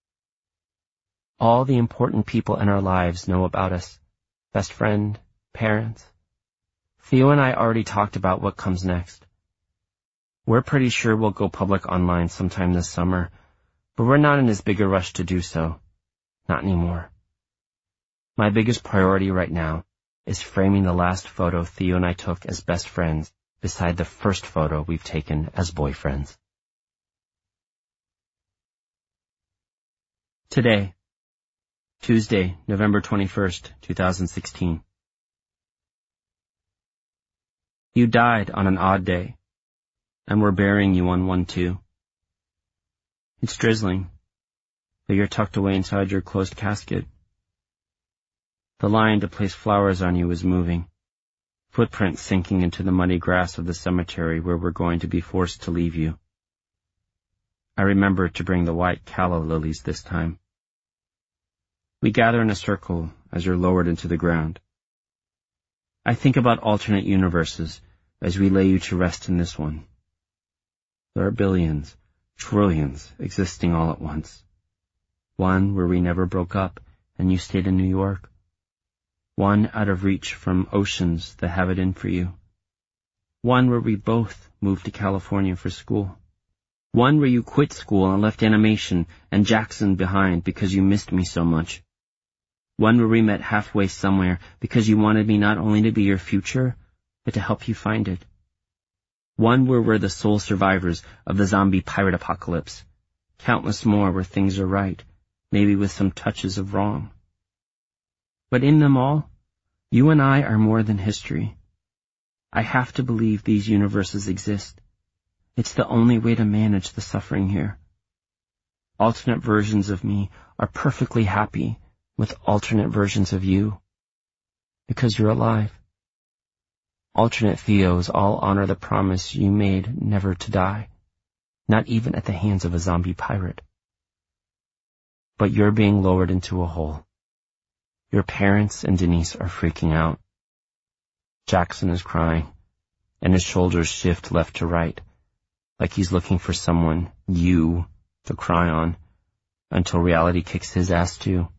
All the important people in our lives know about us. Best friend, parents. Theo and I already talked about what comes next. We're pretty sure we'll go public online sometime this summer, but we're not in as big a rush to do so. Not anymore. My biggest priority right now is framing the last photo Theo and I took as best friends beside the first photo we've taken as boyfriends. Today, Tuesday, November twenty-first, two thousand sixteen. You died on an odd day, and we're burying you on one too. It's drizzling, but you're tucked away inside your closed casket. The line to place flowers on you is moving, footprints sinking into the muddy grass of the cemetery where we're going to be forced to leave you. I remember to bring the white calla lilies this time. We gather in a circle as you're lowered into the ground. I think about alternate universes as we lay you to rest in this one. There are billions, trillions existing all at once. One where we never broke up and you stayed in New York. One out of reach from oceans that have it in for you. One where we both moved to California for school. One where you quit school and left animation and Jackson behind because you missed me so much. One where we met halfway somewhere because you wanted me not only to be your future, but to help you find it. One where we're the sole survivors of the zombie pirate apocalypse. Countless more where things are right, maybe with some touches of wrong. But in them all, you and I are more than history. I have to believe these universes exist. It's the only way to manage the suffering here. Alternate versions of me are perfectly happy with alternate versions of you, because you're alive. Alternate Theos all honor the promise you made never to die, not even at the hands of a zombie pirate. But you're being lowered into a hole. Your parents and Denise are freaking out. Jackson is crying, and his shoulders shift left to right, like he's looking for someone, you, to cry on, until reality kicks his ass too.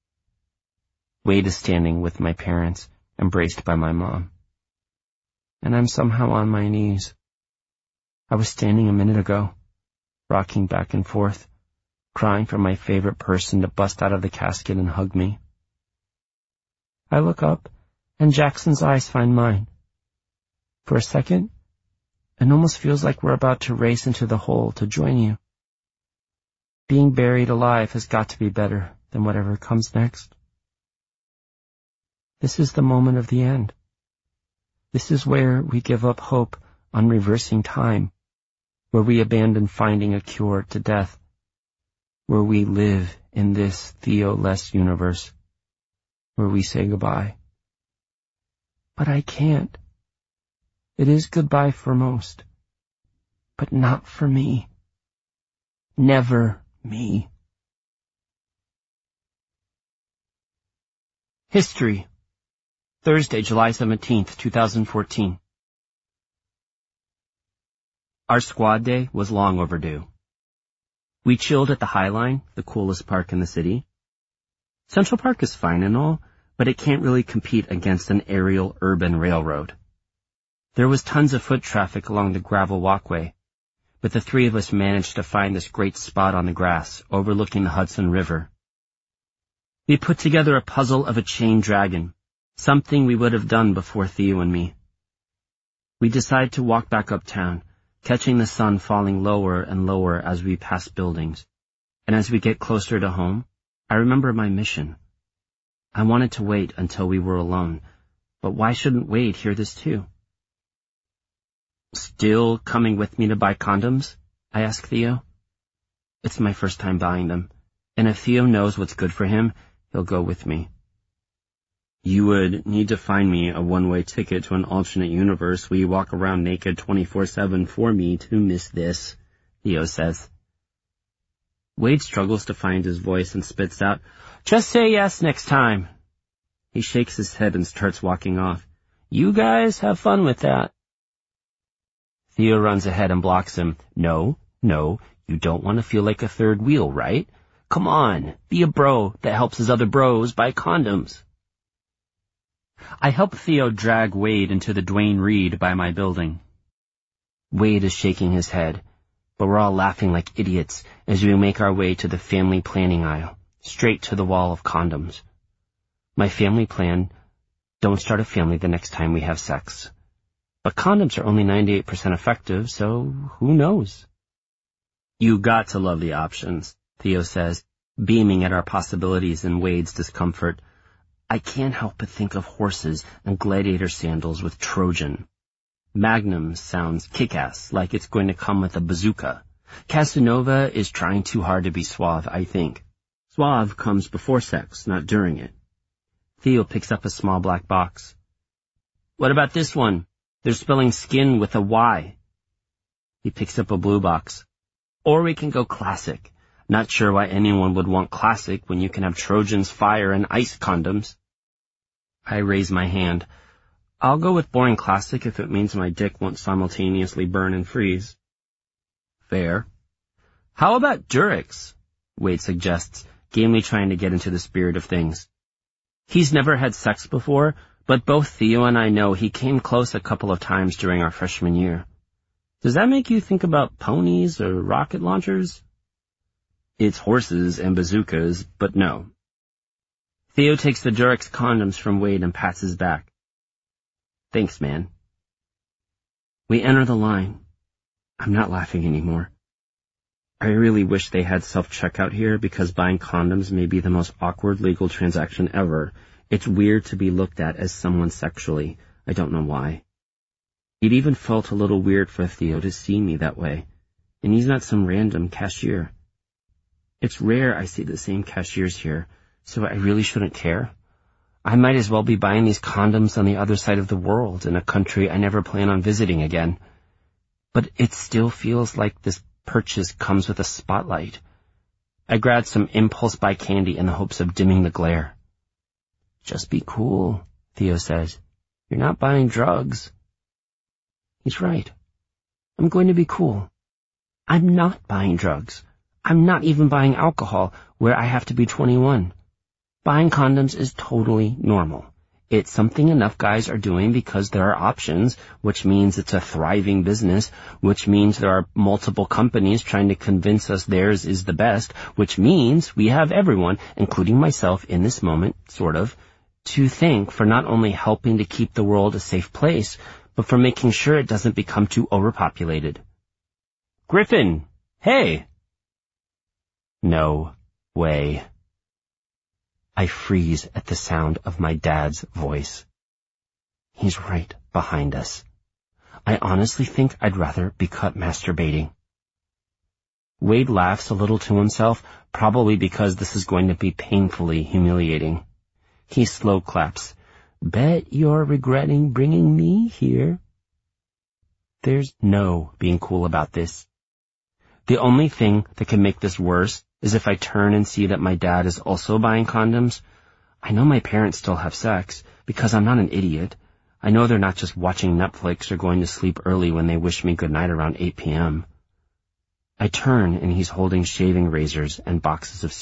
Wade is standing with my parents, embraced by my mom. And I'm somehow on my knees. I was standing a minute ago, rocking back and forth, crying for my favorite person to bust out of the casket and hug me. I look up, and Jackson's eyes find mine. For a second, it almost feels like we're about to race into the hole to join you. Being buried alive has got to be better than whatever comes next. This is the moment of the end. This is where we give up hope on reversing time, where we abandon finding a cure to death, where we live in this Theo-less universe, where we say goodbye. But I can't. It is goodbye for most, but not for me. Never me. History. Thursday, July seventeenth, two thousand fourteen. Our squad day was long overdue. We chilled at the High Line, the coolest park in the city. Central Park is fine and all, but it can't really compete against an aerial urban railroad. There was tons of foot traffic along the gravel walkway, but the three of us managed to find this great spot on the grass overlooking the Hudson River. We put together a puzzle of a chained dragon, something we would have done before Theo and me. We decided to walk back uptown, catching the sun falling lower and lower as we pass buildings. And as we get closer to home, I remember my mission. I wanted to wait until we were alone, but why shouldn't Wade hear this too? Still coming with me to buy condoms? I asked Theo. It's my first time buying them, and if Theo knows what's good for him, he'll go with me. You would need to find me a one-way ticket to an alternate universe where you walk around naked twenty-four seven for me to miss this, Theo says. Wade struggles to find his voice and spits out, "Just say yes next time." He shakes his head and starts walking off. "You guys have fun with that." Theo runs ahead and blocks him. No, no, you don't want to feel like a third wheel, right? Come on, be a bro that helps his other bros buy condoms. I help Theo drag Wade into the Duane Reade by my building. Wade is shaking his head, but we're all laughing like idiots as we make our way to the family planning aisle, straight to the wall of condoms. My family plan, don't start a family the next time we have sex. But condoms are only ninety-eight percent effective, so who knows? You got to love the options, Theo says, beaming at our possibilities and Wade's discomfort. I can't help but think of horses and gladiator sandals with Trojan. Magnum sounds kick-ass, like it's going to come with a bazooka. Casanova is trying too hard to be suave, I think. Suave comes before sex, not during it. Theo picks up a small black box. What about this one? They're spelling skin with a Y. He picks up a blue box. Or we can go classic. Not sure why anyone would want classic when you can have Trojans, fire, and ice condoms. I raise my hand. I'll go with boring classic if it means my dick won't simultaneously burn and freeze. Fair. How about Durex? Wade suggests, gamely trying to get into the spirit of things. He's never had sex before, but both Theo and I know he came close a couple of times during our freshman year. Does that make you think about ponies or rocket launchers? It's horses and bazookas, but no. Theo takes the Durex condoms from Wade and pats his back. Thanks, man. We enter the line. I'm not laughing anymore. I really wish they had self-checkout here because buying condoms may be the most awkward legal transaction ever. It's weird to be looked at as someone sexually. I don't know why. It even felt a little weird for Theo to see me that way. And he's not some random cashier. It's rare I see the same cashiers here, so I really shouldn't care. I might as well be buying these condoms on the other side of the world in a country I never plan on visiting again. But it still feels like this purchase comes with a spotlight. I grabbed some impulse buy candy in the hopes of dimming the glare. Just be cool, Theo says. You're not buying drugs. He's right. I'm going to be cool. I'm not buying drugs. I'm not even buying alcohol where I have to be twenty-one. Buying condoms is totally normal. It's something enough guys are doing because there are options, which means it's a thriving business, which means there are multiple companies trying to convince us theirs is the best, which means we have everyone, including myself in this moment, sort of, to thank for not only helping to keep the world a safe place, but for making sure it doesn't become too overpopulated. Griffin! Hey! No way. I freeze at the sound of my dad's voice. He's right behind us. I honestly think I'd rather be caught masturbating. Wade laughs a little to himself, probably because this is going to be painfully humiliating. He slow claps. Bet you're regretting bringing me here. There's no being cool about this. The only thing that can make this worse is if I turn and see that my dad is also buying condoms. I know my parents still have sex, because I'm not an idiot. I know they're not just watching Netflix or going to sleep early when they wish me good night around eight p.m. I turn and he's holding shaving razors and boxes of